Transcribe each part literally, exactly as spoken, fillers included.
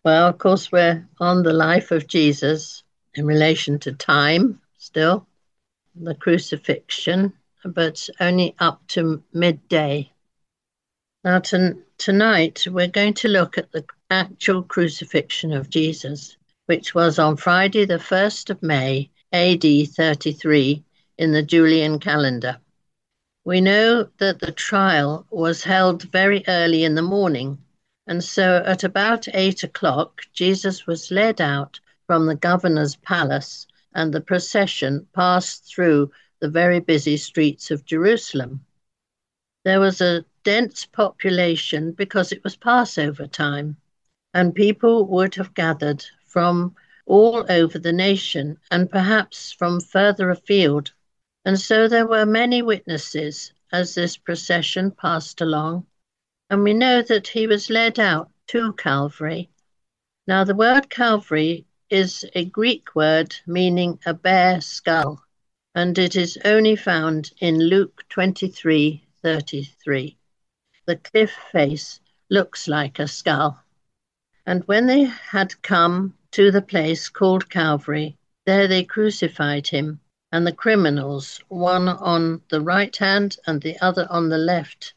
Well, of course, we're on the life of Jesus in relation to time still, the crucifixion, but only up to midday. Now, to, tonight, we're going to look at the actual crucifixion of Jesus, which was on Friday, the first of May, A D thirty-three, in the Julian calendar. We know that the trial was held very early in the morning, and so at about eight o'clock, Jesus was led out from the governor's palace, and the procession passed through the very busy streets of Jerusalem. There was a dense population because it was Passover time, and people would have gathered from all over the nation and perhaps from further afield. And so there were many witnesses as this procession passed along, and we know that he was led out to Calvary. Now, the word Calvary is a Greek word meaning a bare skull, and it is only found in Luke twenty-three thirty-three. The cliff face looks like a skull. And when they had come to the place called Calvary, there they crucified him, and the criminals, one on the right hand and the other on the left.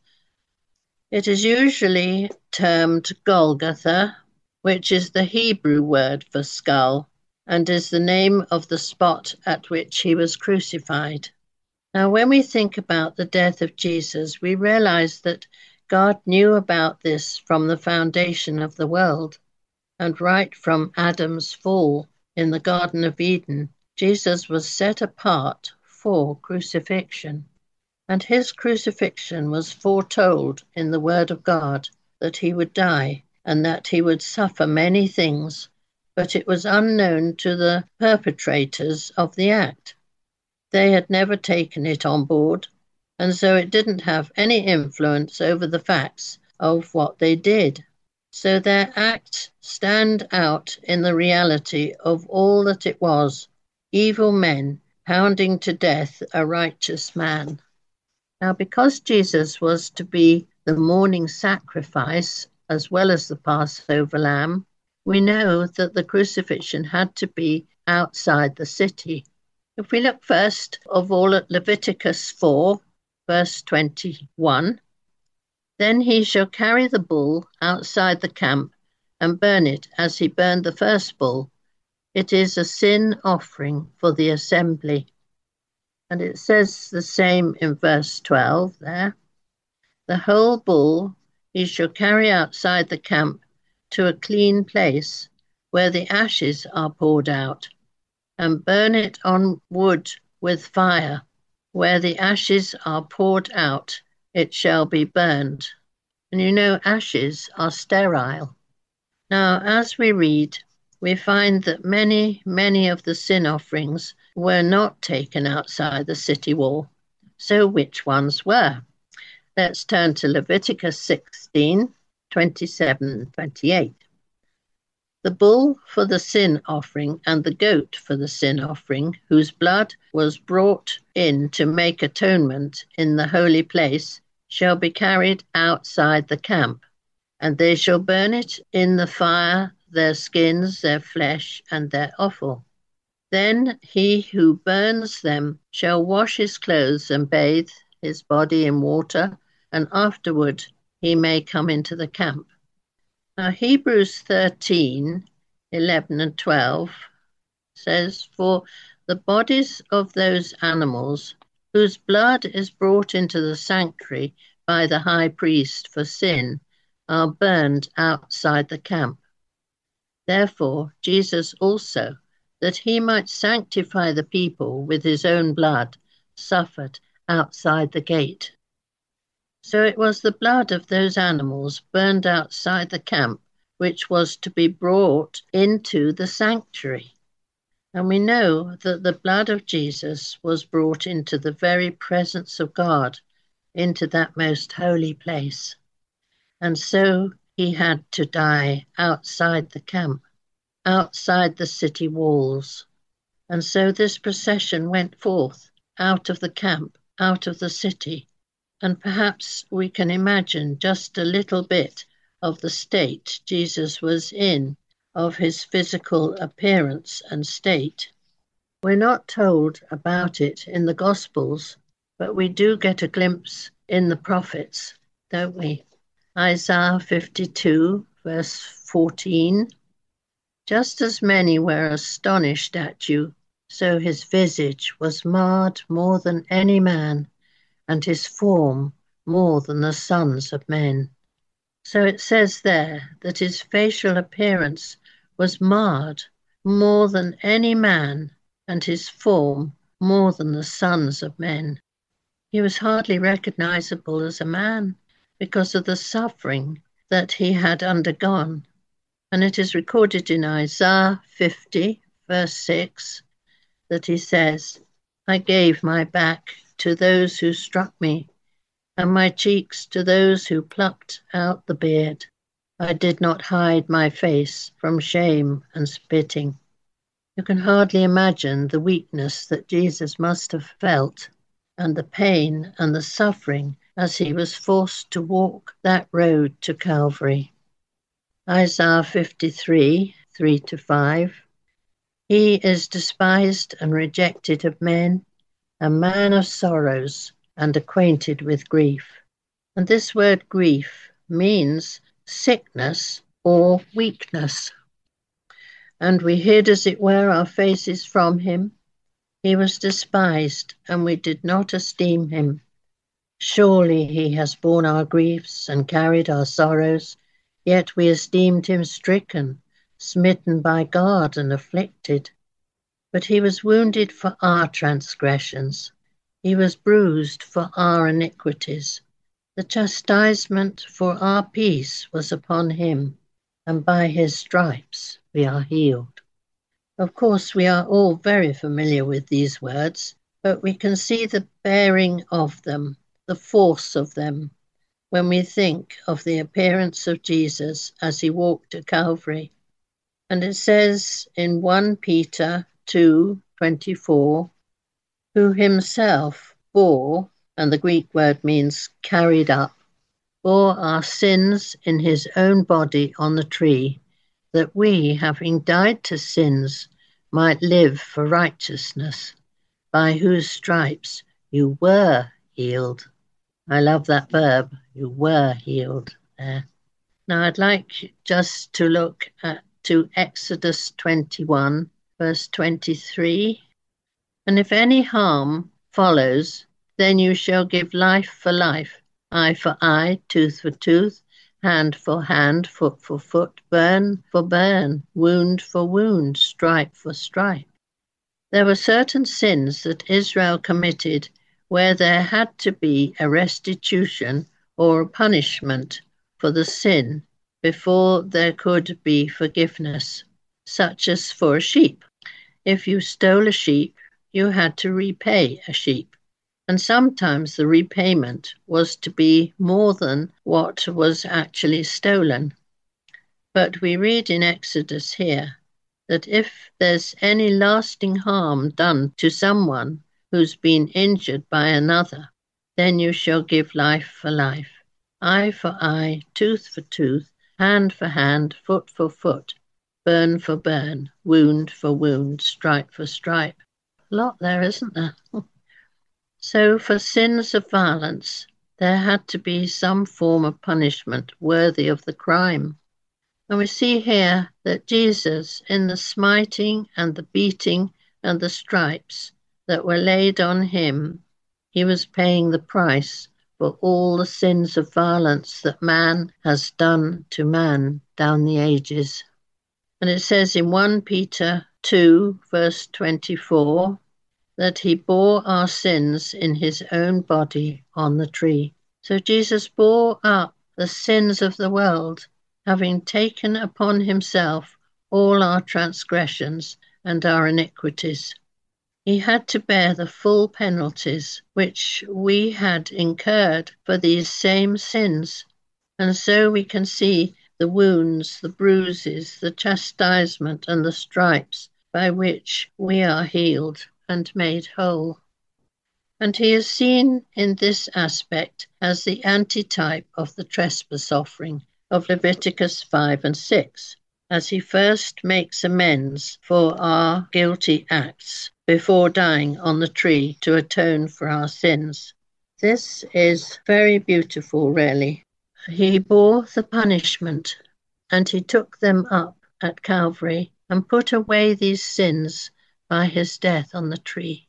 It is usually termed Golgotha, which is the Hebrew word for skull, and is the name of the spot at which he was crucified. Now, when we think about the death of Jesus, we realize that God knew about this from the foundation of the world, and right from Adam's fall in the Garden of Eden, Jesus was set apart for crucifixion, and his crucifixion was foretold in the Word of God, that he would die and that he would suffer many things, but it was unknown to the perpetrators of the act. They had never taken it on board, and so it didn't have any influence over the facts of what they did. So their acts stand out in the reality of all that it was, evil men hounding to death a righteous man. Now, because Jesus was to be the morning sacrifice as well as the Passover lamb, we know that the crucifixion had to be outside the city. If we look first of all at Leviticus four, verse twenty-one, then he shall carry the bull outside the camp and burn it as he burned the first bull. It is a sin offering for the assembly. And it says the same in verse twelve there. The whole bull he shall carry outside the camp to a clean place where the ashes are poured out, and burn it on wood with fire. Where the ashes are poured out, it shall be burned. And you know, ashes are sterile. Now, as we read, we find that many, many of the sin offerings were not taken outside the city wall. So which ones were? Let's turn to Leviticus sixteen, twenty-seven, twenty-eight. The bull for the sin offering and the goat for the sin offering, whose blood was brought in to make atonement in the holy place, shall be carried outside the camp, and they shall burn it in the fire, their skins, their flesh, and their offal. Then he who burns them shall wash his clothes and bathe his body in water, and afterward he may come into the camp. Now, Hebrews thirteen, eleven and twelve says, for the bodies of those animals whose blood is brought into the sanctuary by the high priest for sin are burned outside the camp. Therefore, Jesus also, that he might sanctify the people with his own blood, suffered outside the gate. So it was the blood of those animals burned outside the camp which was to be brought into the sanctuary. And we know that the blood of Jesus was brought into the very presence of God, into that most holy place. And so he had to die outside the camp, outside the city walls. And so this procession went forth out of the camp, out of the city. And perhaps we can imagine just a little bit of the state Jesus was in of his physical appearance and state. We're not told about it in the Gospels, but we do get a glimpse in the prophets, don't we? Isaiah fifty-two, verse fourteen. Just as many were astonished at you, so his visage was marred more than any man, and his form more than the sons of men. So it says there that his facial appearance was marred more than any man, and his form more than the sons of men. He was hardly recognizable as a man because of the suffering that he had undergone. And it is recorded in Isaiah fifty, verse six, that he says, I gave my back to those who struck me, and my cheeks to those who plucked out the beard. I did not hide my face from shame and spitting. You can hardly imagine the weakness that Jesus must have felt, and the pain and the suffering as he was forced to walk that road to Calvary. Isaiah fifty-three, three to five. He is despised and rejected of men, a man of sorrows and acquainted with grief. And this word grief means sickness or weakness. And we hid, as it were, our faces from him. He was despised, and we did not esteem him. Surely he has borne our griefs and carried our sorrows, yet we esteemed him stricken, smitten by God, and afflicted. But he was wounded for our transgressions. He was bruised for our iniquities. The chastisement for our peace was upon him, and by his stripes we are healed. Of course, we are all very familiar with these words, but we can see the bearing of them, the force of them, when we think of the appearance of Jesus as he walked to Calvary. And it says in First Peter two twenty-four, who himself bore, and the Greek word means carried up, bore our sins in his own body on the tree, that we, having died to sins, might live for righteousness, by whose stripes you were healed. I love that verb, you were healed there. Now I'd like just to look at to Exodus twenty-one, verse twenty-three. And if any harm follows, then you shall give life for life, eye for eye, tooth for tooth, hand for hand, foot for foot, burn for burn, wound for wound, stripe for stripe. There were certain sins that Israel committed where there had to be a restitution or a punishment for the sin before there could be forgiveness, such as for a sheep. If you stole a sheep, you had to repay a sheep, and sometimes the repayment was to be more than what was actually stolen. But we read in Exodus here that if there's any lasting harm done to someone who's been injured by another, then you shall give life for life, eye for eye, tooth for tooth, hand for hand, foot for foot, burn for burn, wound for wound, stripe for stripe. A lot there, isn't there? So for sins of violence, there had to be some form of punishment worthy of the crime. And we see here that Jesus, in the smiting and the beating and the stripes that were laid on him, he was paying the price for all the sins of violence that man has done to man down the ages. And it says in First Peter two, verse twenty-four, that he bore our sins in his own body on the tree. So Jesus bore up the sins of the world, having taken upon himself all our transgressions and our iniquities. He had to bear the full penalties which we had incurred for these same sins. And so we can see the wounds, the bruises, the chastisement and the stripes by which we are healed and made whole. And he is seen in this aspect as the antitype of the trespass offering of Leviticus five and six. as he first makes amends for our guilty acts before dying on the tree to atone for our sins. This is very beautiful, really. He bore the punishment, and he took them up at Calvary and put away these sins by his death on the tree.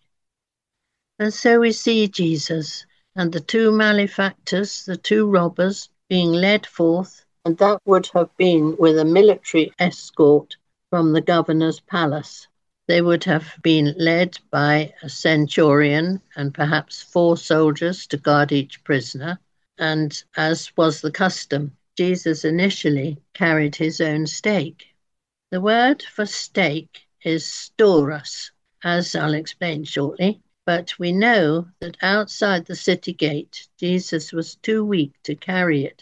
And so we see Jesus and the two malefactors, the two robbers, being led forth, and that would have been with a military escort from the governor's palace. They would have been led by a centurion and perhaps four soldiers to guard each prisoner. And as was the custom, Jesus initially carried his own stake. The word for stake is stauros, as I'll explain shortly. But we know that outside the city gate, Jesus was too weak to carry it.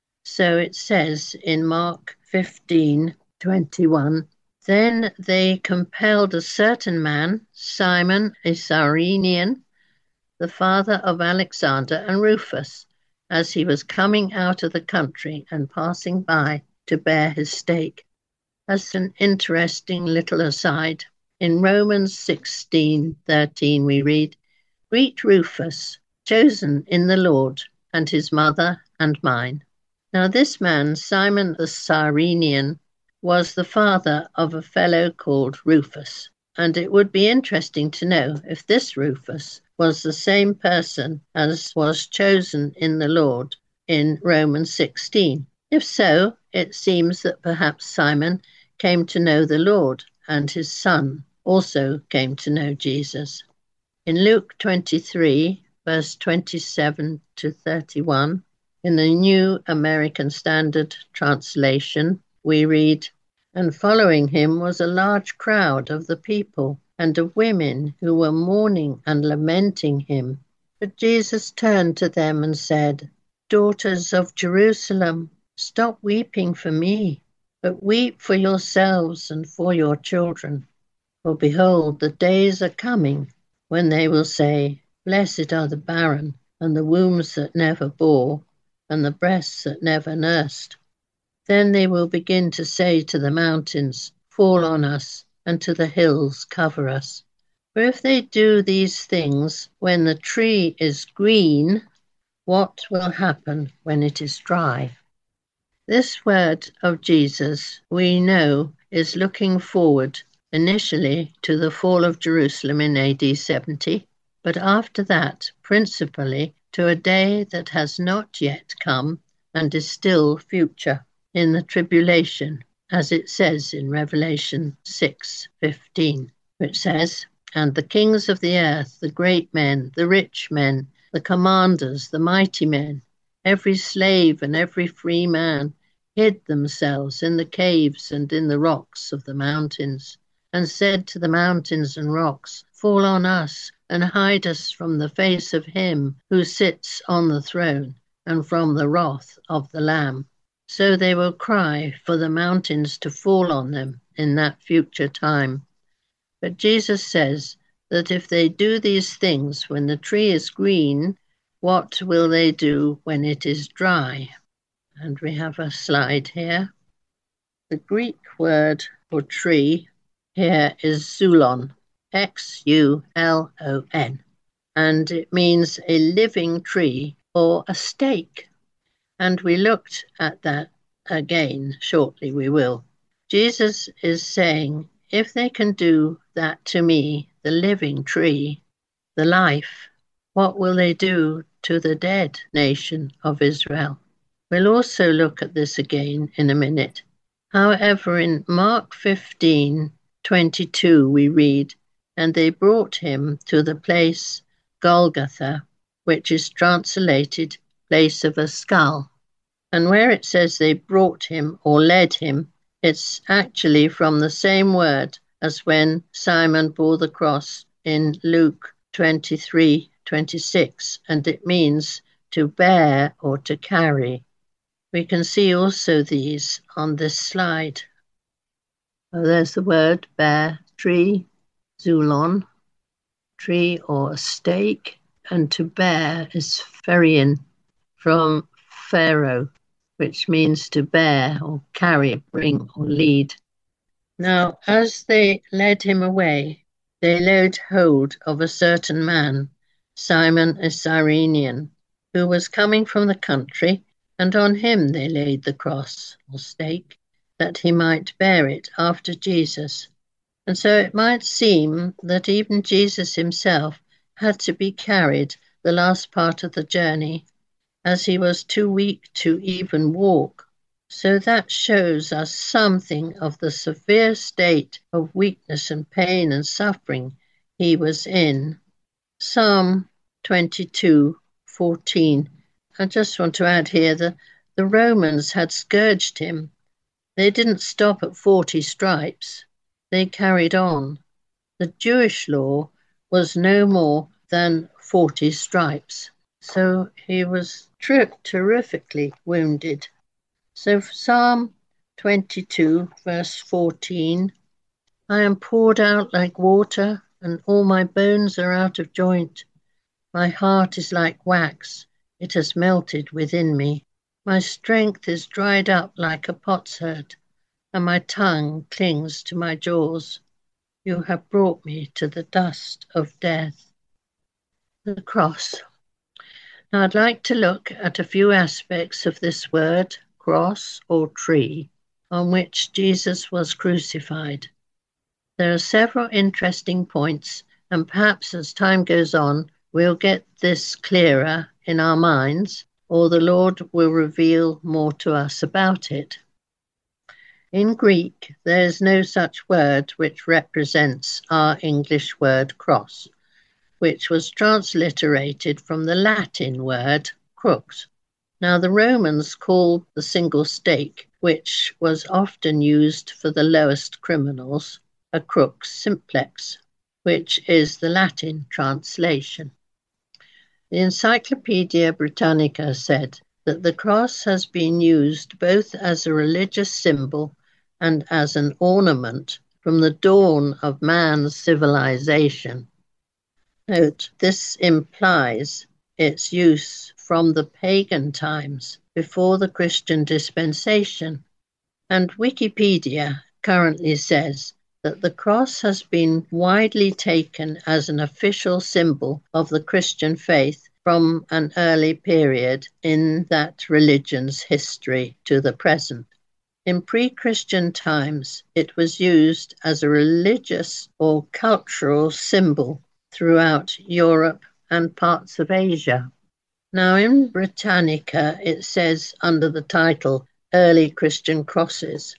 So it says in Mark fifteen twenty-one, then they compelled a certain man, Simon a Cyrenian, the father of Alexander and Rufus, as he was coming out of the country and passing by, to bear his stake. As an interesting little aside, in Romans sixteen thirteen we read, greet Rufus, chosen in the Lord, and his mother and mine. Now this man, Simon the Cyrenian, was the father of a fellow called Rufus, and it would be interesting to know if this Rufus was the same person as was chosen in the Lord in Romans sixteen. If so, it seems that perhaps Simon came to know the Lord, and his son also came to know Jesus. In Luke twenty-three, verse twenty-seven to thirty-one, in the New American Standard Translation, we read, and following him was a large crowd of the people and of women who were mourning and lamenting him. But Jesus turned to them and said, daughters of Jerusalem, stop weeping for me, but weep for yourselves and for your children. For behold, the days are coming when they will say, blessed are the barren, and the wombs that never bore, and the breasts that never nursed. Then they will begin to say to the mountains, fall on us, and to the hills, cover us. For if they do these things when the tree is green, what will happen when it is dry? This word of Jesus, we know, is looking forward initially to the fall of Jerusalem in A D seventy, but after that, principally to a day that has not yet come and is still future, in the tribulation, as it says in Revelation six fifteen, which says, and the kings of the earth, the great men, the rich men, the commanders, the mighty men, every slave and every free man, hid themselves in the caves and in the rocks of the mountains, and said to the mountains and rocks, fall on us, and hide us from the face of him who sits on the throne, and from the wrath of the Lamb. So they will cry for the mountains to fall on them in that future time. But Jesus says that if they do these things when the tree is green, what will they do when it is dry? And we have a slide here. The Greek word for tree here is xulon, X U L O N, and it means a living tree or a stake. And we looked at that again shortly, we will. Jesus is saying, if they can do that to me, the living tree, the life, what will they do to the dead nation of Israel? We'll also look at this again in a minute. However, in Mark fifteen twenty-two, we read, and they brought him to the place Golgotha, which is translated place of a skull. And where it says they brought him or led him, it's actually from the same word as when Simon bore the cross in Luke twenty-three twenty-six, and it means to bear or to carry. We can see also these on this slide. Oh, there's the word bear, tree, xulon, tree or stake, and to bear is pherion, from Pharaoh. which means to bear or carry, bring or lead. Now, as they led him away, they laid hold of a certain man, Simon a Cyrenian, who was coming from the country, and on him they laid the cross or stake, that he might bear it after Jesus. And so it might seem that even Jesus himself had to be carried the last part of the journey, as he was too weak to even walk. So that shows us something of the severe state of weakness and pain and suffering he was in. Psalm twenty-two fourteen. I just want to add here that the Romans had scourged him. They didn't stop at forty stripes. They carried on. The Jewish law was no more than forty stripes. So he was terrifically wounded. So Psalm twenty-two, verse fourteen, I am poured out like water, and all my bones are out of joint. My heart is like wax, it has melted within me. My strength is dried up like a potsherd, and my tongue clings to my jaws. You have brought me to the dust of death. The cross. Now I'd like to look at a few aspects of this word, cross or tree, on which Jesus was crucified. There are several interesting points, and perhaps as time goes on, we'll get this clearer in our minds, or the Lord will reveal more to us about it. In Greek, there is no such word which represents our English word cross, which was transliterated from the Latin word crux. Now, the Romans called the single stake, which was often used for the lowest criminals, a crux simplex, which is the Latin translation. The Encyclopaedia Britannica said that the cross has been used both as a religious symbol and as an ornament from the dawn of man's civilization. Note, this implies its use from the pagan times before the Christian dispensation, and Wikipedia currently says that the cross has been widely taken as an official symbol of the Christian faith from an early period in that religion's history to the present. In pre-Christian times, it was used as a religious or cultural symbol throughout Europe and parts of Asia. Now, in Britannica, it says under the title, Early Christian Crosses.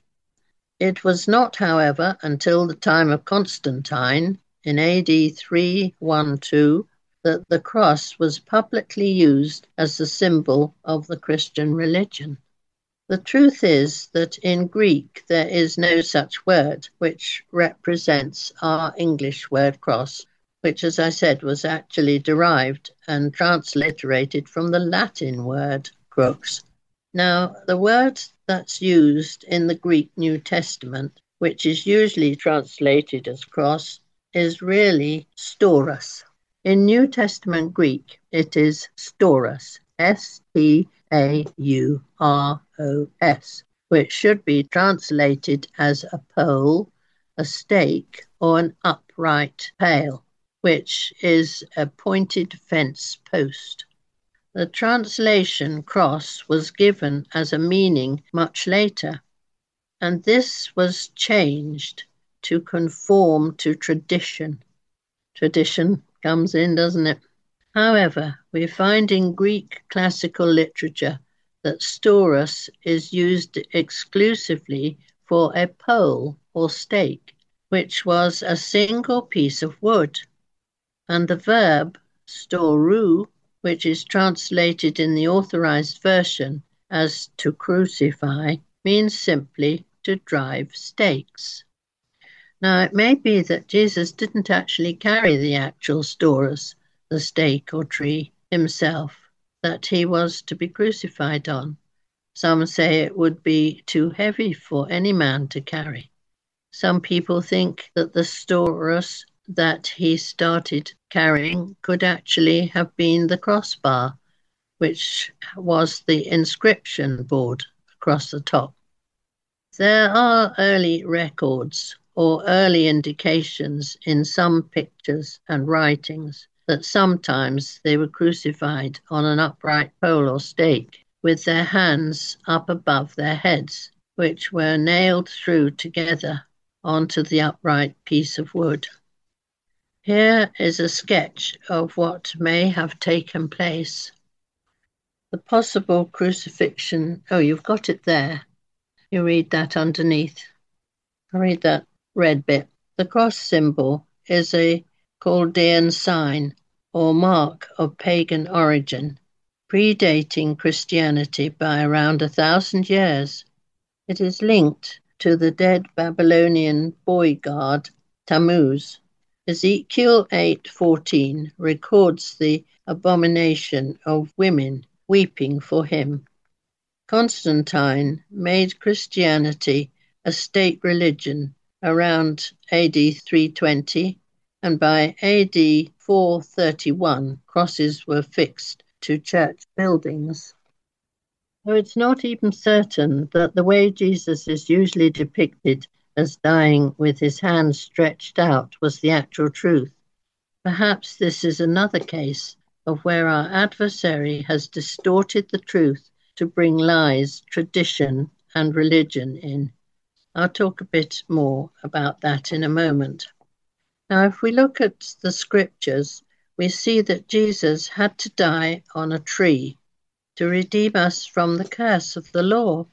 It was not, however, until the time of Constantine, in A D three twelve, that the cross was publicly used as the symbol of the Christian religion. The truth is that in Greek there is no such word which represents our English word cross, which, as I said, was actually derived and transliterated from the Latin word crux. Now, the word that's used in the Greek New Testament, which is usually translated as cross, is really stauros. In New Testament Greek, it is stauros, S T A U R O S, which should be translated as a pole, a stake, or an upright pale, which is a pointed fence post. The translation cross was given as a meaning much later, and this was changed to conform to tradition. Tradition comes in, doesn't it? However, we find in Greek classical literature that stauros is used exclusively for a pole or stake, which was a single piece of wood, and the verb staurou, which is translated in the Authorized Version as to crucify, means simply to drive stakes. Now, it may be that Jesus didn't actually carry the actual stauros, the stake or tree, himself, that he was to be crucified on. Some say it would be too heavy for any man to carry. Some people think that the stauros that he started carrying could actually have been the crossbar, which was the inscription board across the top. There are early records or early indications in some pictures and writings that sometimes they were crucified on an upright pole or stake with their hands up above their heads, which were nailed through together onto the upright piece of wood. Here is a sketch of what may have taken place. The possible crucifixion, oh, you've got it there. You read that underneath. I read that red bit. The cross symbol is a Chaldean sign or mark of pagan origin, predating Christianity by around a thousand years. It is linked to the dead Babylonian boy god Tammuz. Ezekiel eight fourteen records the abomination of women weeping for him. Constantine made Christianity a state religion around A D three twenty, and by A D four thirty-one, crosses were fixed to church buildings. So it's not even certain that the way Jesus is usually depicted as dying with his hands stretched out was the actual truth. Perhaps this is another case of where our adversary has distorted the truth to bring lies, tradition, and religion in. I'll talk a bit more about that in a moment. Now, if we look at the scriptures, we see that Jesus had to die on a tree to redeem us from the curse of the law.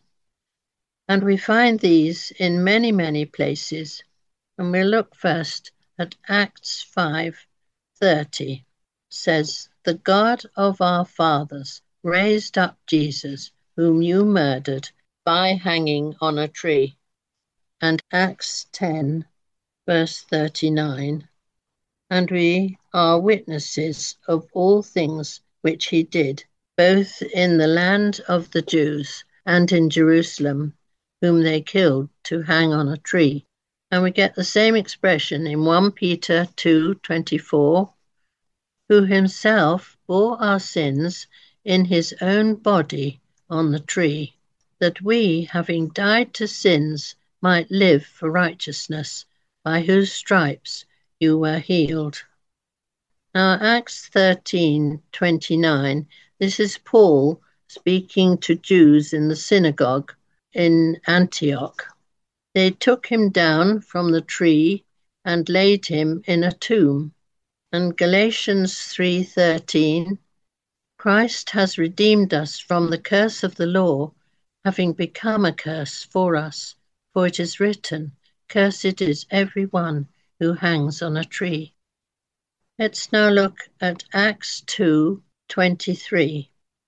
And we find these in many, many places. And we'll look first at Acts five thirty. It says, "The God of our fathers raised up Jesus, whom you murdered by hanging on a tree." And Acts ten, verse thirty-nine, "And we are witnesses of all things which he did, both in the land of the Jews and in Jerusalem, whom they killed to hang on a tree." And we get the same expression in First Peter two twenty-four, "Who himself bore our sins in his own body on the tree, that we, having died to sins, might live for righteousness, by whose stripes you were healed." Now, Acts thirteen twenty-nine, this is Paul speaking to Jews in the synagogue in Antioch. "They took him down from the tree and laid him in a tomb." And Galatians three thirteen, "Christ has redeemed us from the curse of the law, having become a curse for us. For it is written, Cursed is every one who hangs on a tree." Let's now look at Acts two twenty-three.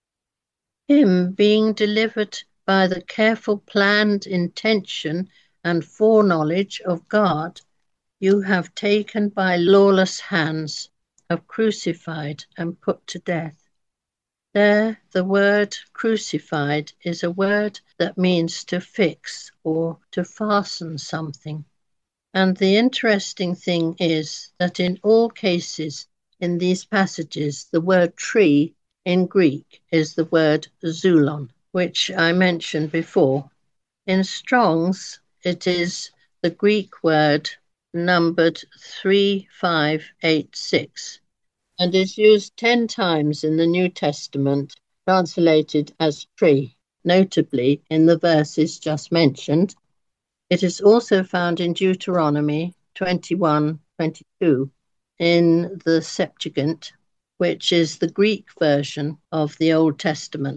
"Him being delivered by the careful planned intention and foreknowledge of God, you have taken by lawless hands, have crucified and put to death." There, the word crucified is a word that means to fix or to fasten something. And the interesting thing is that in all cases in these passages, the word tree in Greek is the word zulon, which I mentioned before. In Strong's, it is the Greek word numbered three five eight six and is used ten times in the New Testament, translated as tree, notably in the verses just mentioned. It is also found in Deuteronomy twenty-one twenty-two in the Septuagint, which is the Greek version of the Old Testament.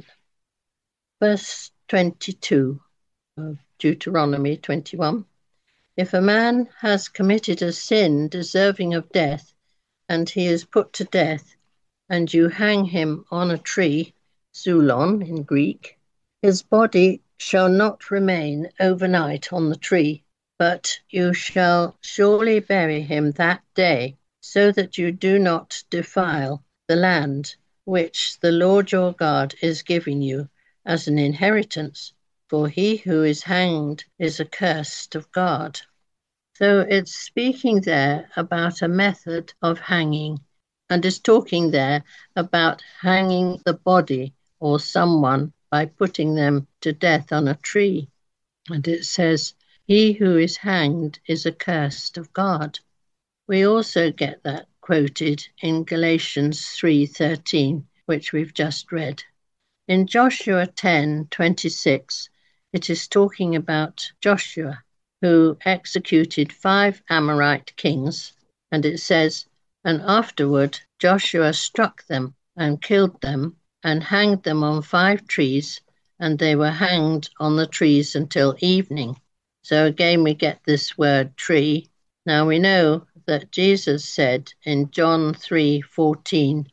Verse twenty-two of Deuteronomy twenty-one. "If a man has committed a sin deserving of death, and he is put to death, and you hang him on a tree," zulon in Greek, "his body shall not remain overnight on the tree, but you shall surely bury him that day, so that you do not defile the land which the Lord your God is giving you as an inheritance, for he who is hanged is accursed of God." So it's speaking there about a method of hanging and is talking there about hanging the body or someone by putting them to death on a tree. And it says, "He who is hanged is accursed of God." We also get that quoted in Galatians three thirteen, which we've just read. In Joshua ten twenty-six, it is talking about Joshua, who executed five Amorite kings, and it says, "And afterward Joshua struck them and killed them and hanged them on five trees, and they were hanged on the trees until evening." So again we get this word tree. Now we know that Jesus said in John three fourteen,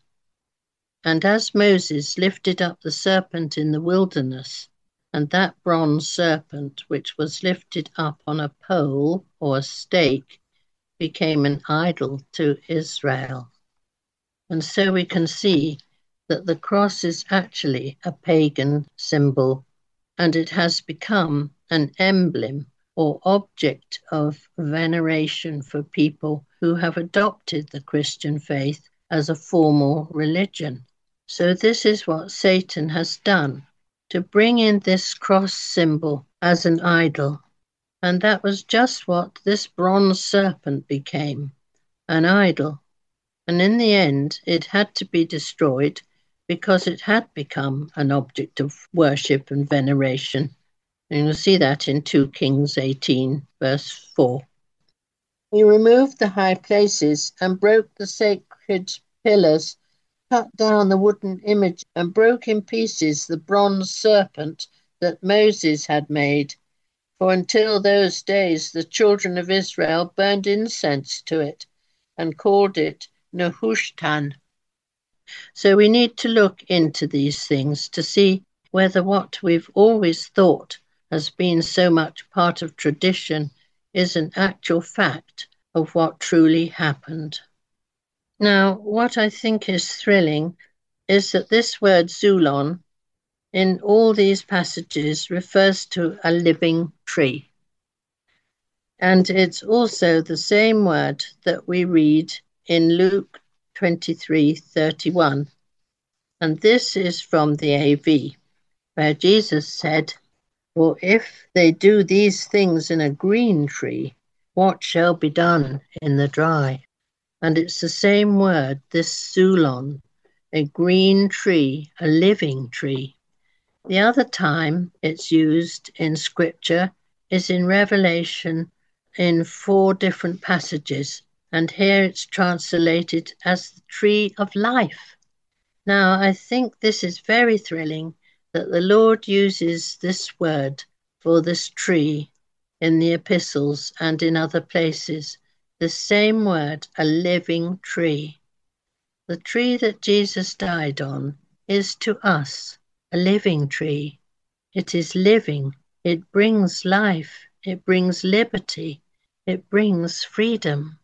"And as Moses lifted up the serpent in the wilderness, and that bronze serpent which was lifted up on a pole or a stake became an idol to Israel." And so we can see that the cross is actually a pagan symbol, and it has become an emblem or object of veneration for people who have adopted the Christian faith as a formal religion. So this is what Satan has done, to bring in this cross symbol as an idol. And that was just what this bronze serpent became, an idol. And in the end, it had to be destroyed because it had become an object of worship and veneration. And you'll see that in two Kings eighteen, verse four. He removed the high places and broke the sacred pillars, cut down the wooden image, and broke in pieces the bronze serpent that Moses had made. For until those days the children of Israel burned incense to it and called it Nehushtan. So we need to look into these things to see whether what we've always thought has been so much part of tradition is an actual fact of what truly happened. Now, what I think is thrilling is that this word Zulon in all these passages refers to a living tree. And it's also the same word that we read in Luke twenty-three thirty-one. And this is from the A V, where Jesus said, "For if they do these things in a green tree, what shall be done in the dry?" And it's the same word, this Zulon, a green tree, a living tree. The other time it's used in Scripture is in Revelation in four different passages, and here it's translated as the tree of life. Now, I think this is very thrilling that the Lord uses this word for this tree in the epistles and in other places. The same word, a living tree. The tree that Jesus died on is to us a living tree. It is living. It brings life. It brings liberty. It brings freedom.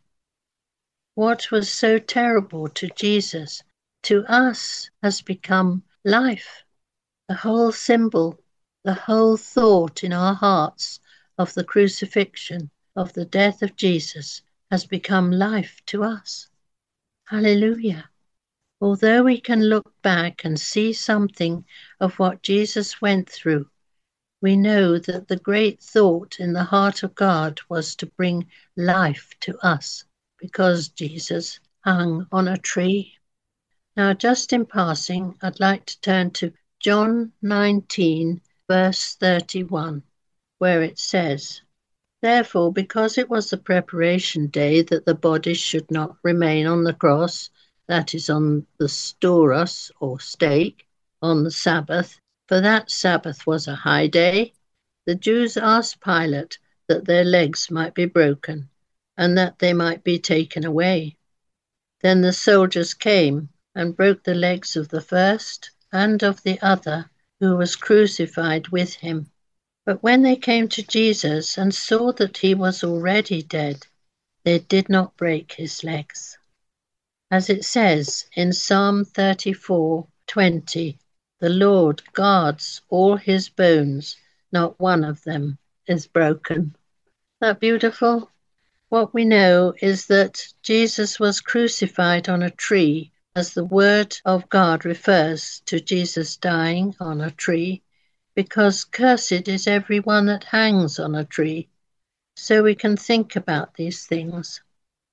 What was so terrible to Jesus, to us has become life. The whole symbol, the whole thought in our hearts of the crucifixion, of the death of Jesus, has become life to us. Hallelujah. Although we can look back and see something of what Jesus went through, we know that the great thought in the heart of God was to bring life to us because Jesus hung on a tree. Now, just in passing, I'd like to turn to John nineteen, verse thirty-one, where it says, "Therefore, because it was the preparation day that the body should not remain on the cross, that is on the stauros or stake, on the Sabbath, for that Sabbath was a high day, the Jews asked Pilate that their legs might be broken and that they might be taken away. Then the soldiers came and broke the legs of the first and of the other who was crucified with him. But when they came to Jesus and saw that he was already dead, they did not break his legs." As it says in Psalm thirty-four twenty, "The Lord guards all his bones, not one of them is broken." Isn't that beautiful? What we know is that Jesus was crucified on a tree, as the Word of God refers to Jesus dying on a tree, because cursed is everyone that hangs on a tree. So we can think about these things.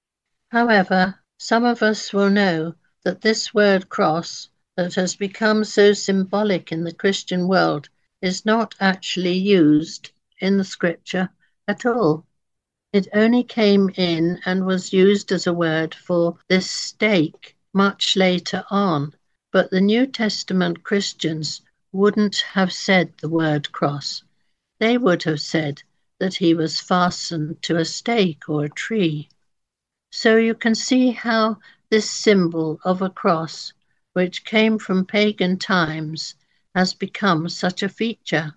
However, some of us will know that this word cross, that has become so symbolic in the Christian world, is not actually used in the scripture at all. It only came in and was used as a word for this stake much later on, but the New Testament Christians wouldn't have said the word cross. They would have said that he was fastened to a stake or a tree. So you can see how this symbol of a cross, which came from pagan times, has become such a feature.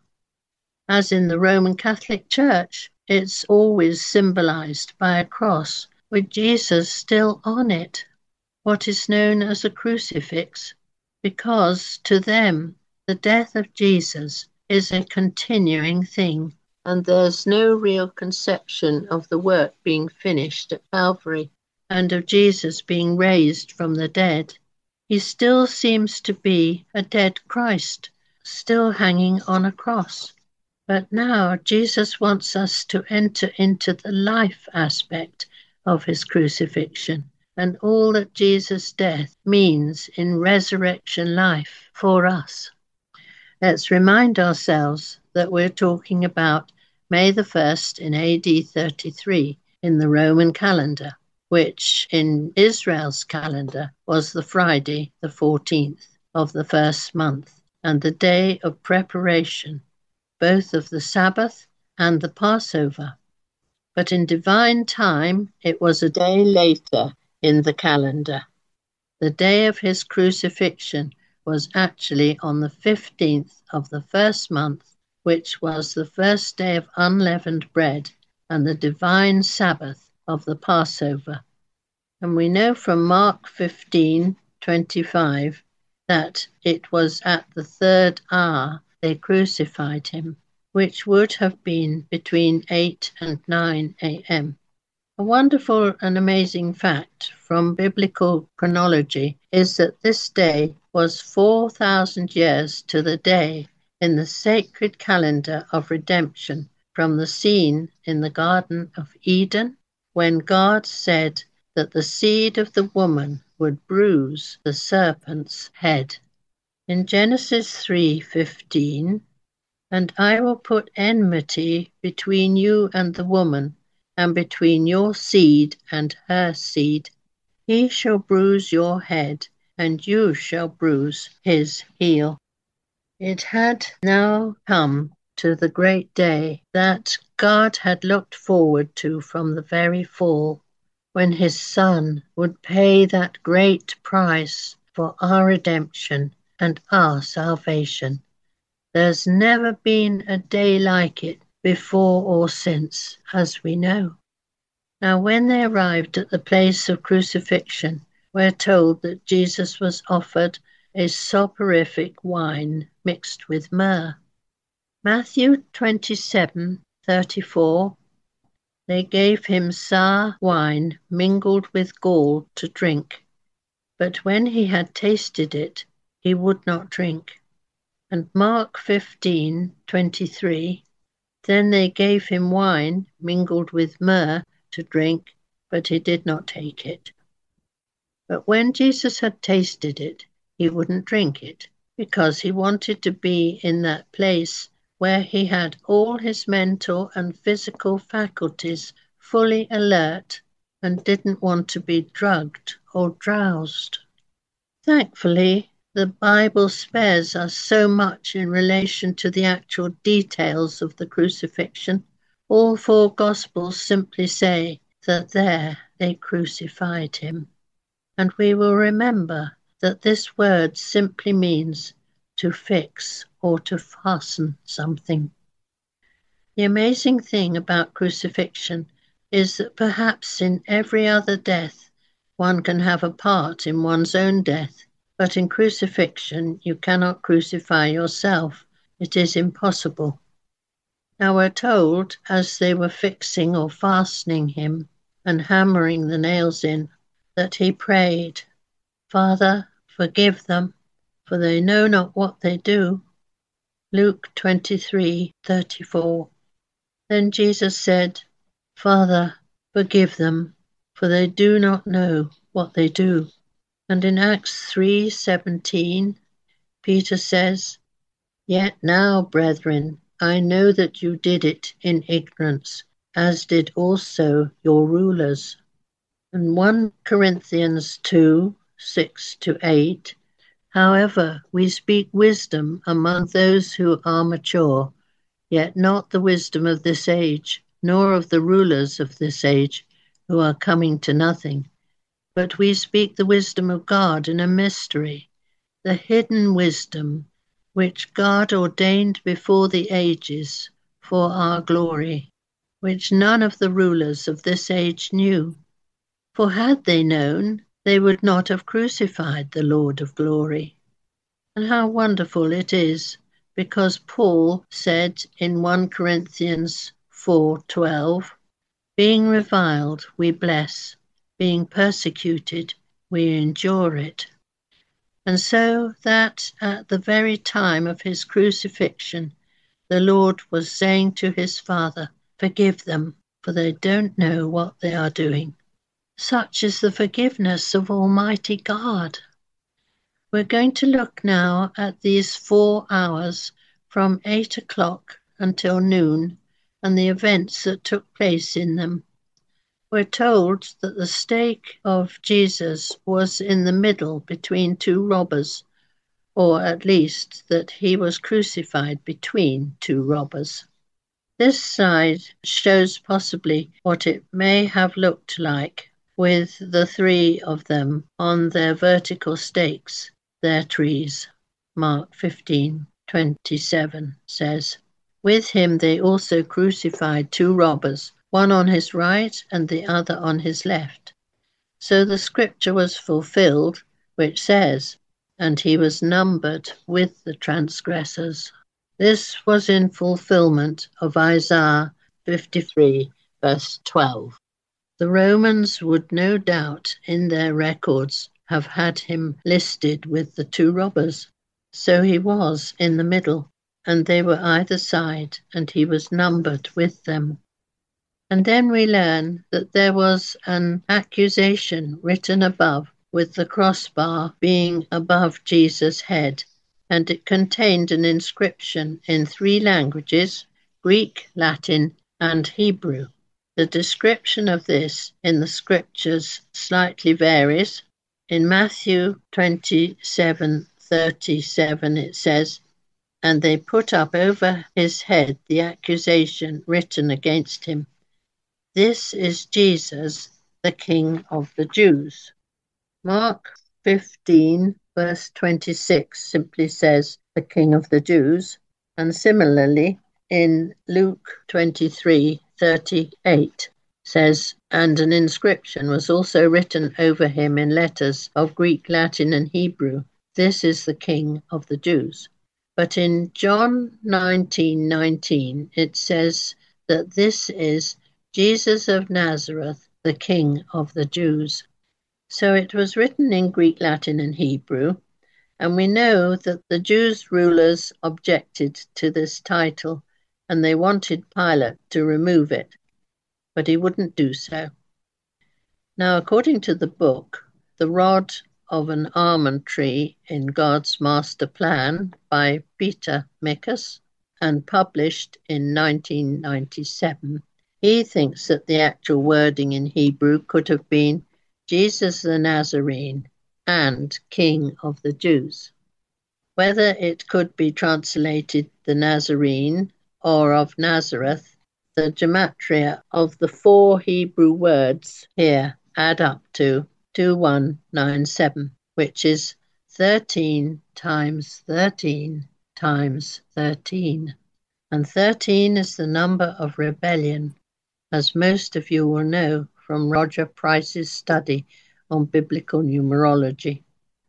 As in the Roman Catholic Church, it's always symbolized by a cross with Jesus still on it, what is known as a crucifix, because to them the death of Jesus is a continuing thing, and there's no real conception of the work being finished at Calvary and of Jesus being raised from the dead. He still seems to be a dead Christ, still hanging on a cross. But now Jesus wants us to enter into the life aspect of his crucifixion and all that Jesus' death means in resurrection life for us. Let's remind ourselves that we're talking about May the first in A D thirty-three in the Roman calendar, which in Israel's calendar was the Friday, the fourteenth of the first month, and the day of preparation, both of the Sabbath and the Passover. But in divine time, it was a day later in the calendar. The day of his crucifixion was actually on the fifteenth of the first month, which was the first day of unleavened bread and the divine Sabbath of the Passover. And we know from Mark fifteen twenty-five that it was at the third hour they crucified him, which would have been between eight and nine a.m. A wonderful and amazing fact from biblical chronology is that this day was four thousand years to the day in the sacred calendar of redemption from the scene in the Garden of Eden when God said that the seed of the woman would bruise the serpent's head. In Genesis three fifteen, "And I will put enmity between you and the woman, and between your seed and her seed. He shall bruise your head, and you shall bruise his heel." It had now come to the great day that God had looked forward to from the very fall, when his Son would pay that great price for our redemption and our salvation. There's never been a day like it before or since, as we know. Now, when they arrived at the place of crucifixion, we're told that Jesus was offered a soporific wine mixed with myrrh. Matthew twenty-seven thirty-four, "They gave him sour wine mingled with gall to drink, but when he had tasted it, he would not drink." And Mark fifteen twenty-three, "Then they gave him wine mingled with myrrh to drink, but he did not take it." But when Jesus had tasted it, he wouldn't drink it, because he wanted to be in that place where he had all his mental and physical faculties fully alert and didn't want to be drugged or drowsed. Thankfully, the Bible spares us so much in relation to the actual details of the crucifixion. All four Gospels simply say that there they crucified him. And we will remember that this word simply means to fix or to fasten something. The amazing thing about crucifixion is that perhaps in every other death one can have a part in one's own death, but in crucifixion you cannot crucify yourself. It is impossible. Now we're told, as they were fixing or fastening him, and hammering the nails in, that he prayed, "Father, forgive them, for they know not what they do." Luke twenty-three thirty-four. Then Jesus said, "Father, forgive them, for they do not know what they do." And in Acts three seventeen, Peter says, "Yet now, brethren, I know that you did it in ignorance, as did also your rulers." And First Corinthians two six to eight, "However, we speak wisdom among those who are mature, yet not the wisdom of this age, nor of the rulers of this age, who are coming to nothing. But we speak the wisdom of God in a mystery, the hidden wisdom which God ordained before the ages for our glory, which none of the rulers of this age knew. For had they known, they would not have crucified the Lord of glory." And how wonderful it is, because Paul said in First Corinthians four twelve, "Being reviled, we bless, being persecuted, we endure it." And so that at the very time of his crucifixion, the Lord was saying to his Father, "Forgive them, for they don't know what they are doing." Such is the forgiveness of Almighty God. We're going to look now at these four hours from eight o'clock until noon and the events that took place in them. We're told that the stake of Jesus was in the middle between two robbers, or at least that he was crucified between two robbers. This side shows possibly what it may have looked like with the three of them on their vertical stakes, their trees. Mark fifteen twenty-seven says, "With him they also crucified two robbers, one on his right and the other on his left. So the scripture was fulfilled, which says, and he was numbered with the transgressors." This was in fulfillment of Isaiah fifty-three, verse twelve. The Romans would no doubt in their records have had him listed with the two robbers. So he was in the middle, and they were either side, and he was numbered with them. And then we learn that there was an accusation written above, with the crossbar being above Jesus' head, and it contained an inscription in three languages, Greek, Latin, and Hebrew. The description of this in the scriptures slightly varies. In Matthew twenty-seven thirty-seven it says, "And they put up over his head the accusation written against him, 'This is Jesus, the King of the Jews.'" Mark fifteen, verse twenty-six simply says, "the King of the Jews." And similarly, in Luke twenty-three thirty-eight says, "And an inscription was also written over him in letters of Greek, Latin, and Hebrew, 'This is the King of the Jews.'" But in John nineteen nineteen, it says that this is Jesus of Nazareth, the King of the Jews. So it was written in Greek, Latin, and Hebrew, and we know that the Jews' rulers objected to this title, and they wanted Pilate to remove it, but he wouldn't do so. Now, according to the book, The Rod of an Almond Tree in God's Master Plan by Peter Mikas, and published in nineteen ninety-seven, he thinks that the actual wording in Hebrew could have been Jesus the Nazarene and King of the Jews. Whether it could be translated the Nazarene or of Nazareth, the gematria of the four Hebrew words here add up to two one nine seven, which is thirteen times thirteen times thirteen. And thirteen is the number of rebellion, as most of you will know from Roger Price's study on biblical numerology.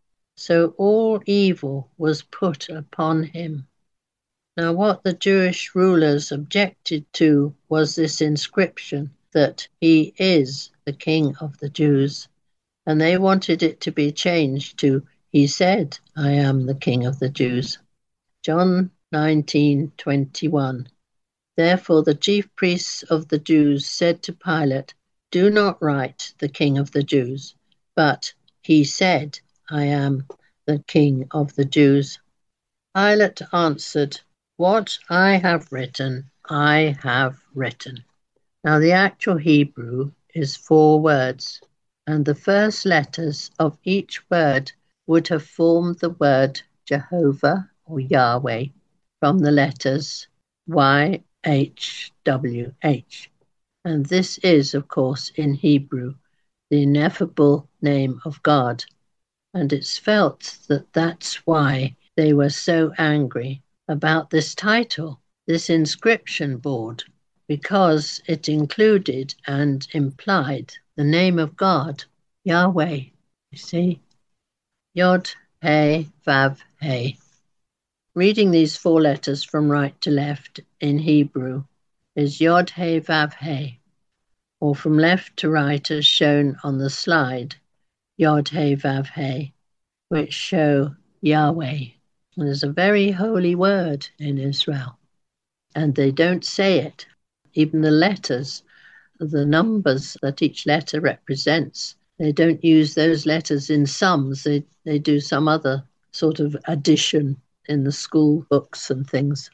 So all evil was put upon him. Now what the Jewish rulers objected to was this inscription, that he is the King of the Jews, and they wanted it to be changed to he said, I am the King of the Jews. John nineteen twenty-one. Therefore the chief priests of the Jews said to Pilate, do not write the King of the Jews, but he said, I am the King of the Jews. Pilate answered, what I have written, I have written. Now the actual Hebrew is four words, and the first letters of each word would have formed the word Jehovah or Yahweh from the letters Y H W H. And this is, of course, in Hebrew, the ineffable name of God. And it's felt that that's why they were so angry about this title, this inscription board, because it included and implied the name of God, Yahweh. You see? Yod, He, Vav, He. Reading these four letters from right to left in Hebrew is Yod, He, Vav, He, or from left to right as shown on the slide, Yod, He, Vav, He, which show Yahweh. And there's a very holy word in Israel, and they don't say it. Even the letters, the numbers that each letter represents, they don't use those letters in sums. They, they do some other sort of addition in the school books and things.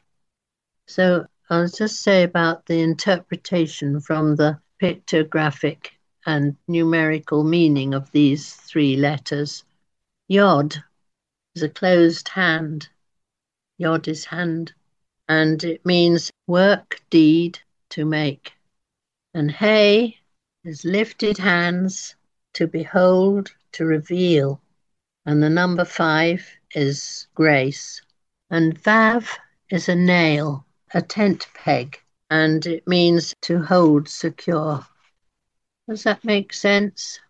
So I'll just say about the interpretation from the pictographic and numerical meaning of these three letters. Yod is a closed hand. Yod is hand. And it means work, deed, to make. And He is lifted hands, to behold, to reveal. And the number five is grace. And Vav is a nail, a tent peg, and it means to hold secure. Does that make sense?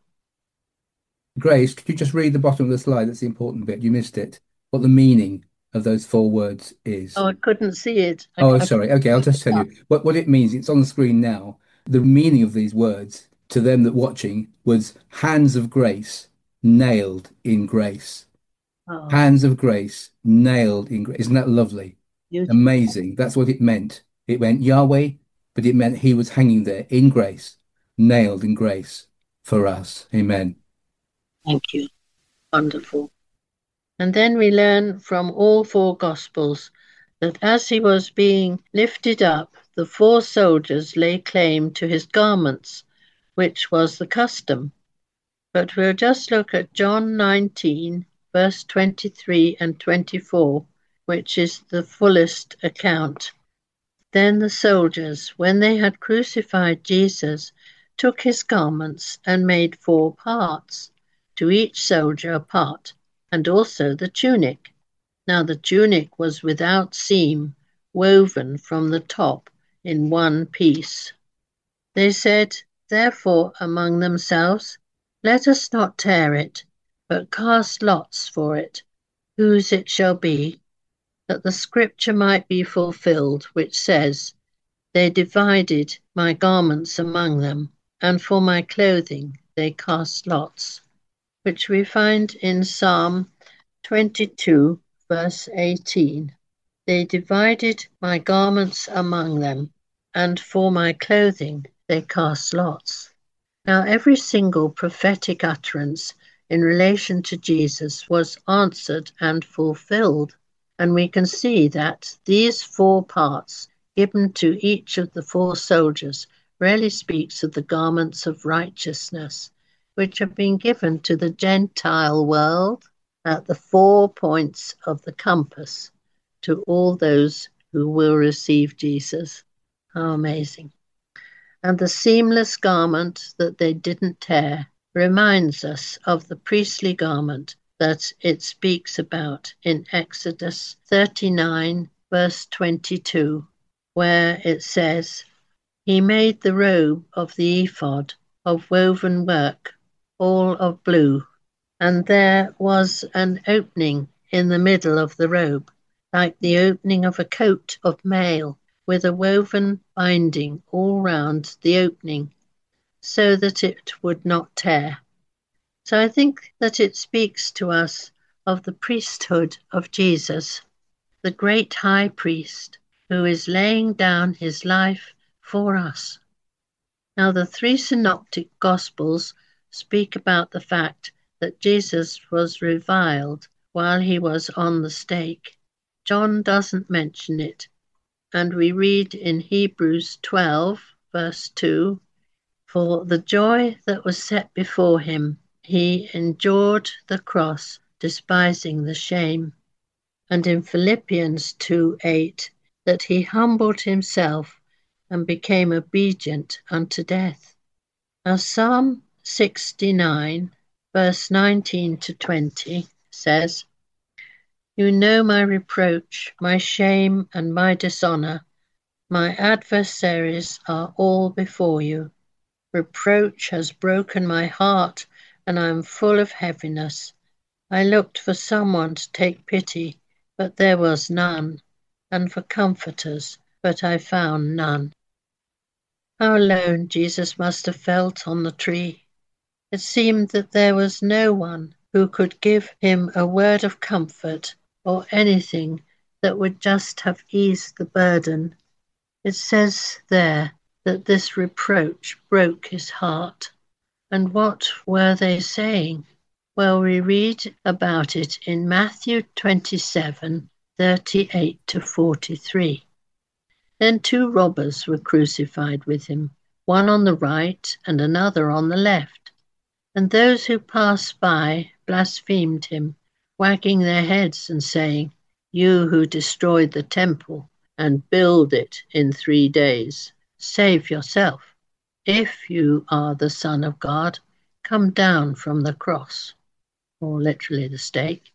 Grace, could you just read the bottom of the slide? That's the important bit. You missed it. What the meaning of those four words is. Oh, I couldn't see it. I, Oh, I sorry. Okay, I'll just tell you what, what it means. It's on the screen now. The meaning of these words to them that watching was hands of grace nailed in grace. oh, Hands of grace nailed in grace. Isn't that lovely? beautiful. Amazing. That's what it meant. It meant Yahweh, but it meant he was hanging there in grace, nailed in grace for us. Amen. Thank you. Wonderful. And then we learn from all four Gospels that as he was being lifted up, the four soldiers lay claim to his garments, which was the custom. But we'll just look at John nineteen, verse twenty-three and twenty-four, which is the fullest account. Then the soldiers, when they had crucified Jesus, took his garments and made four parts, to each soldier a part, and also the tunic. Now the tunic was without seam, woven from the top in one piece. They said, therefore, among themselves, let us not tear it, but cast lots for it, whose it shall be, that the scripture might be fulfilled, which says, they divided my garments among them, and for my clothing they cast lots, which we find in Psalm twenty-two, verse eighteen. They divided my garments among them, and for my clothing they cast lots. Now every single prophetic utterance in relation to Jesus was answered and fulfilled, and we can see that these four parts given to each of the four soldiers really speaks of the garments of righteousness, which have been given to the Gentile world at the four points of the compass to all those who will receive Jesus. How amazing. And the seamless garment that they didn't tear reminds us of the priestly garment that it speaks about in Exodus thirty-nine, verse twenty-two, where it says, he made the robe of the ephod of woven work, all of blue, and there was an opening in the middle of the robe, like the opening of a coat of mail, with a woven binding all round the opening, so that it would not tear. So I think that it speaks to us of the priesthood of Jesus, the great high priest who is laying down his life for us. Now, the three synoptic gospels speak about the fact that Jesus was reviled while he was on the stake. John doesn't mention it, and we read in Hebrews twelve, verse two, "For the joy that was set before him, he endured the cross, despising the shame." And in Philippians two eight, that he humbled himself and became obedient unto death. Now Psalm sixty-nine, verse nineteen to twenty says, "You know my reproach, my shame, and my dishonor. My adversaries are all before you. Reproach has broken my heart, and I am full of heaviness. I looked for someone to take pity, but there was none, and for comforters, but I found none." How alone Jesus must have felt on the tree. It seemed that there was no one who could give him a word of comfort or anything that would just have eased the burden. It says there that this reproach broke his heart. And what were they saying? Well, we read about it in Matthew twenty-seven, thirty-eight to forty-three. Then two robbers were crucified with him, one on the right and another on the left. And those who passed by blasphemed him, wagging their heads and saying, "You who destroyed the temple and build it in three days, save yourself. If you are the Son of God, come down from the cross," or literally the stake.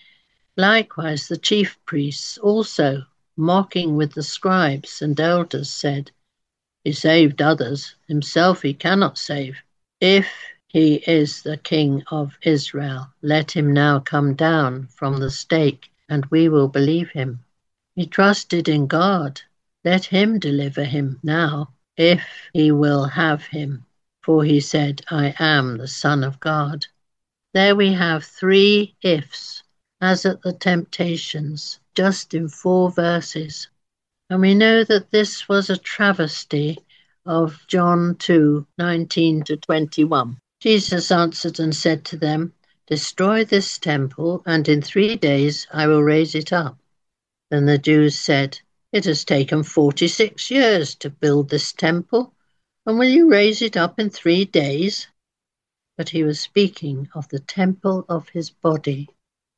Likewise the chief priests also, mocking with the scribes and elders, said, "He saved others, himself he cannot save. If he is the King of Israel, let him now come down from the stake, and we will believe him. He trusted in God. Let him deliver him now, if he will have him. For he said, I am the Son of God." There we have three ifs, as at the temptations, just in four verses. And we know that this was a travesty of John two, nineteen to twenty-one. Jesus answered and said to them, "Destroy this temple, and in three days I will raise it up." Then the Jews said, "It has taken forty-six years to build this temple, and will you raise it up in three days? But he was speaking of the temple of his body.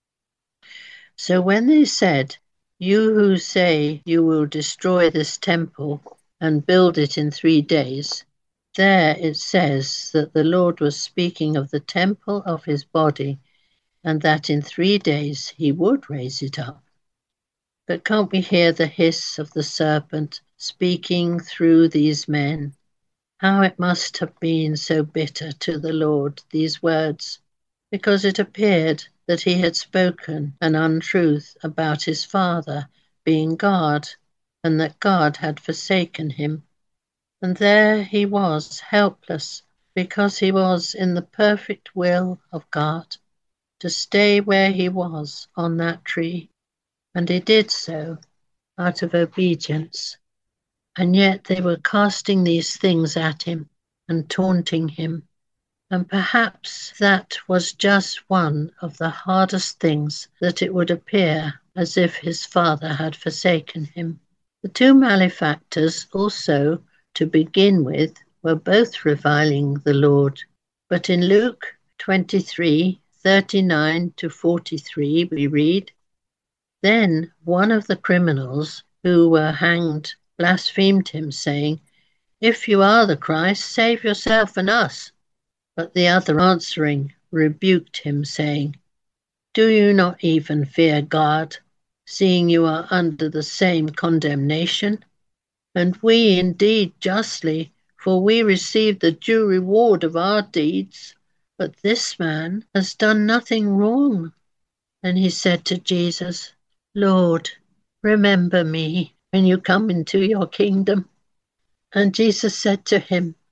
So when they said, "You who say you will destroy this temple and build it in three days, there it says that the Lord was speaking of the temple of his body, and that in three days he would raise it up. But can't we hear the hiss of the serpent speaking through these men? How it must have been so bitter to the Lord, these words, because it appeared that he had spoken an untruth about his Father being God, and that God had forsaken him. And there he was, helpless, because he was in the perfect will of God, to stay where he was on that tree. And he did so out of obedience. And yet they were casting these things at him and taunting him. And perhaps that was just one of the hardest things, that it would appear as if his Father had forsaken him. The two malefactors also, to begin with, were both reviling the Lord. But in Luke twenty-three, thirty-nine to forty-three, we read, "Then one of the criminals who were hanged blasphemed him, saying, 'If you are the Christ, save yourself and us.' But the other answering rebuked him, saying, 'Do you not even fear God, seeing you are under the same condemnation? And we indeed justly, for we receive the due reward of our deeds, but this man has done nothing wrong.' And he said to Jesus, 'Lord, remember me when you come into your kingdom.' And Jesus said to him,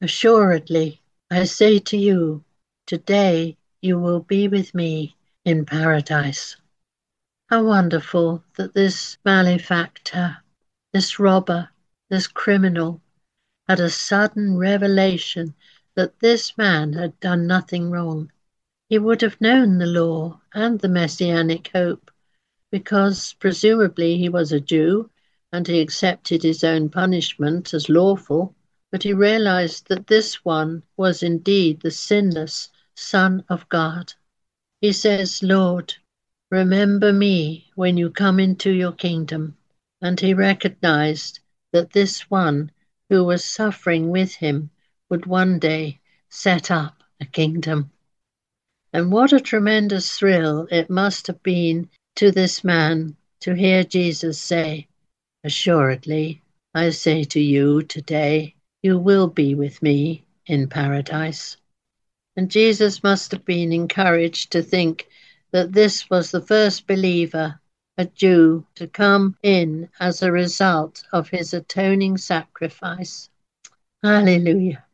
Assuredly, I say to you, today you will be with me in paradise. How wonderful that this malefactor, this robber, this criminal, had a sudden revelation that this man had done nothing wrong. He would have known the law and the messianic hope, because presumably he was a Jew and he accepted his own punishment as lawful, but he realized that this one was indeed the sinless Son of God. He says, Lord, remember me when you come into your kingdom. And he recognized that this one who was suffering with him would one day set up a kingdom. And what a tremendous thrill it must have been to this man to hear Jesus say, assuredly, I say to you today, you will be with me in paradise. And Jesus must have been encouraged to think that this was the first believer, a Jew, to come in as a result of his atoning sacrifice. Hallelujah.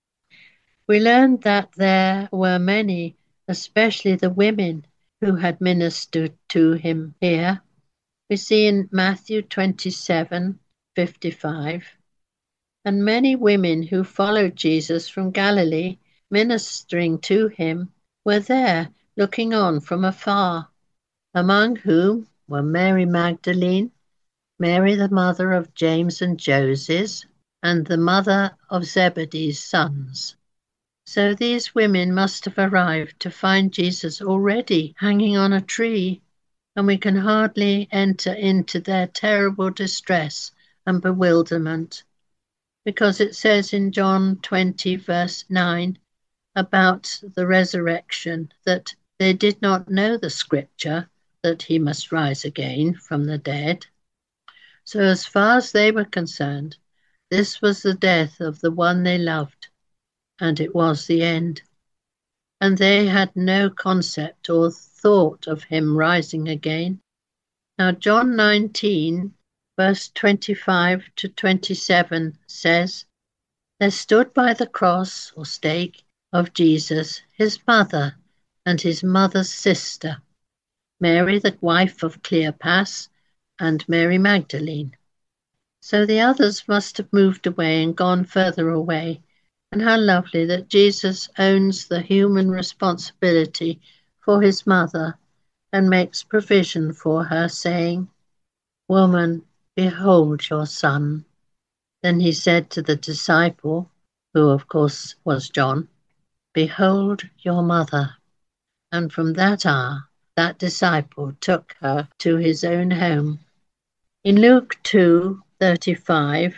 We learned that there were many, especially the women, who had ministered to him here. We see in Matthew twenty-seven fifty-five, and many women who followed Jesus from Galilee, ministering to him, were there looking on from afar, among whom were Mary Magdalene, Mary the mother of James and Joses, and the mother of Zebedee's sons. So these women must have arrived to find Jesus already hanging on a tree, and we can hardly enter into their terrible distress and bewilderment, because it says in John twenty verse nine about the resurrection that they did not know the scripture that he must rise again from the dead. So as far as they were concerned, this was the death of the one they loved, and it was the end. And they had no concept or thought of him rising again. Now John nineteen, verse twenty-five to twenty-seven says, there stood by the cross or stake of Jesus his mother and his mother's sister, Mary the wife of Cleopas, and Mary Magdalene. So the others must have moved away and gone further away. And how lovely that Jesus owns the human responsibility for his mother and makes provision for her, saying, woman, behold your son. Then he said to the disciple, who of course was John, behold your mother. And from that hour, that disciple took her to his own home. In Luke two thirty-five,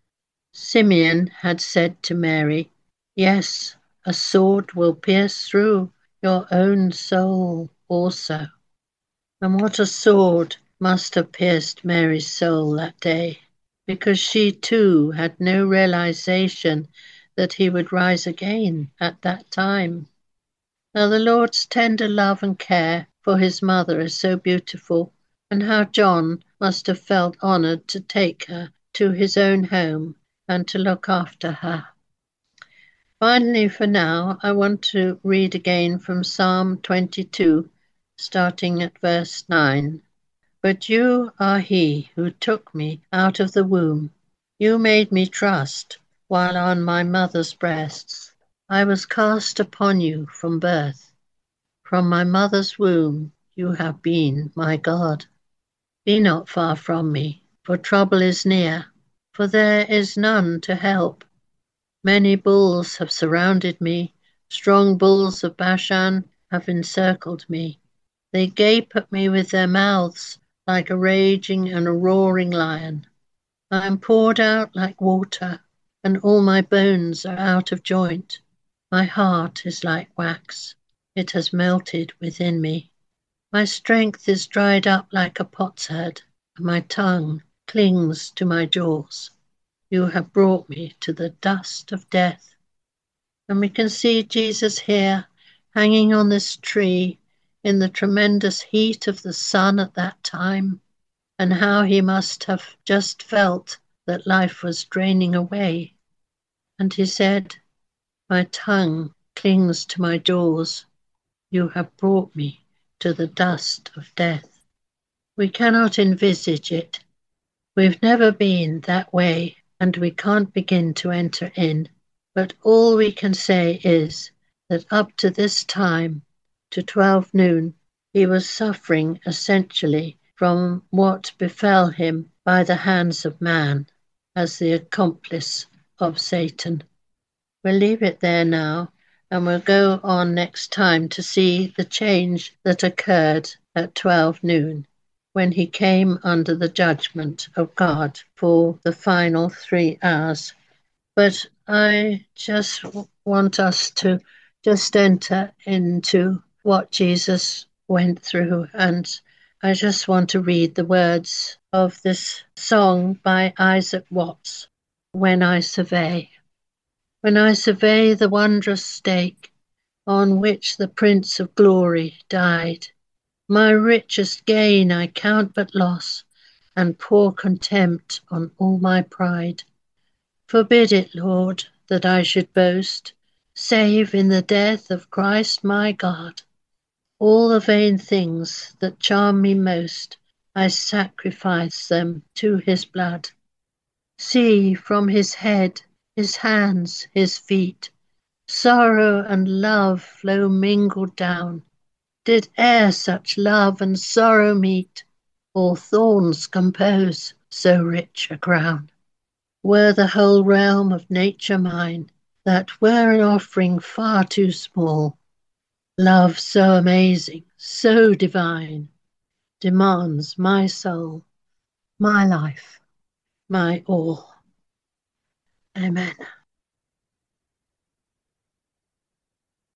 Simeon had said to Mary, yes, a sword will pierce through your own soul also. And what a sword must have pierced Mary's soul that day, because she too had no realization that he would rise again at that time. Now the Lord's tender love and care for his mother is so beautiful, and how John must have felt honored to take her to his own home and to look after her. Finally, for now, I want to read again from Psalm twenty-two, starting at verse nine. But you are he who took me out of the womb. You made me trust while on my mother's breasts. I was cast upon you from birth. From my mother's womb you have been my God. Be not far from me, for trouble is near, for there is none to help. Many bulls have surrounded me, strong bulls of Bashan have encircled me. They gape at me with their mouths like a raging and a roaring lion. I am poured out like water, and all my bones are out of joint. My heart is like wax, it has melted within me. My strength is dried up like a potsherd, and my tongue clings to my jaws. You have brought me to the dust of death. And we can see Jesus here, hanging on this tree in the tremendous heat of the sun at that time, and how he must have just felt that life was draining away. And he said, My tongue clings to my jaws. You have brought me to the dust of death. We cannot envisage it. We've never been that way, and we can't begin to enter in. But all we can say is that up to this time, to twelve noon, he was suffering essentially from what befell him by the hands of man as the accomplice of Satan. We'll leave it there now, and we'll go on next time to see the change that occurred at twelve noon when he came under the judgment of God for the final three hours. But I just want us to just enter into what Jesus went through, and I just want to read the words of this song by Isaac Watts, When I Survey. When I survey the wondrous stake on which the Prince of Glory died, my richest gain I count but loss, and pour contempt on all my pride. Forbid it, Lord, that I should boast, save in the death of Christ my God. All the vain things that charm me most, I sacrifice them to his blood. See, from his head, his hands, his feet, sorrow and love flow mingled down. Did e'er such love and sorrow meet, or thorns compose so rich a crown? Were the whole realm of nature mine, that were an offering far too small. Love so amazing, so divine, demands my soul, my life, my all. Amen.